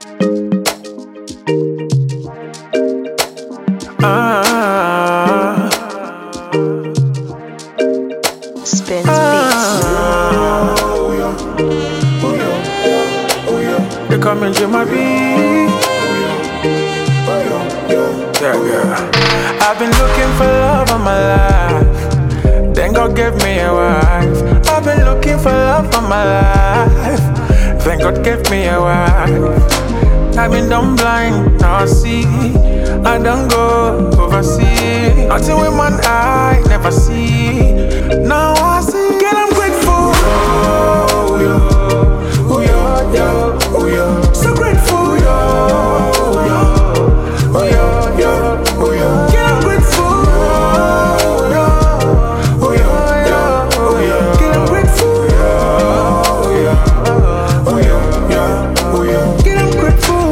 Spins beats. They call me Jimmy B. Yeah. I've been looking for love all my life. Then God gave me a wife. I've been looking for love all my life. Then God gave me a wife. I've been dumb blind, now I see. I don't go overseas. Nothing with my eye never see. Now I see. Girl, I'm grateful. Oh, yo. Oh, yo, yo. Oh, yo. So grateful. Oh, yo. Oh, yo, yo. Oh, yo. Girl, I'm grateful. Oh, yo. Oh, yo. Oh, yo. Girl, I'm grateful. Oh, yo. Oh, yo. Oh, yo. Girl, I'm grateful.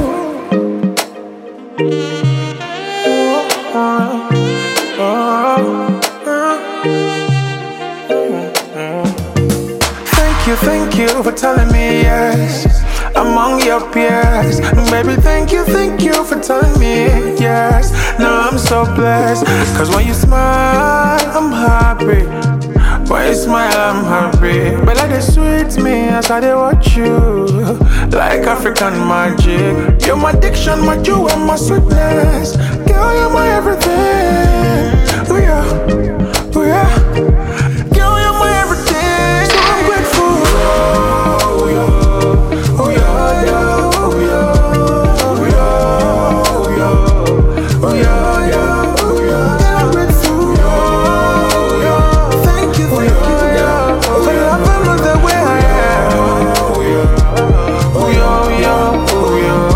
Thank you for telling me yes among your peers. Baby, thank you for telling me yes. Now I'm so blessed, cause when you smile, I'm happy. When you smile, I'm happy. But like it sweets me as I watch you, like African magic. You're my addiction, my jewel, and my sweetness. Girl, you're my everything. Oh yeah, oh yeah. Girl, you're my everything. So I'm grateful. Oh yeah, oh yeah, yeah. Oh yeah, oh yeah, oh yeah, oh yeah, yeah. Oh yeah. Girl, I'm grateful. Oh yeah, thank you, for loving me the way I am. Oh yeah, oh yeah, oh yeah.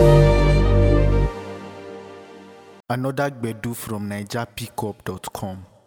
Another Gbedu from NigerPickup.com.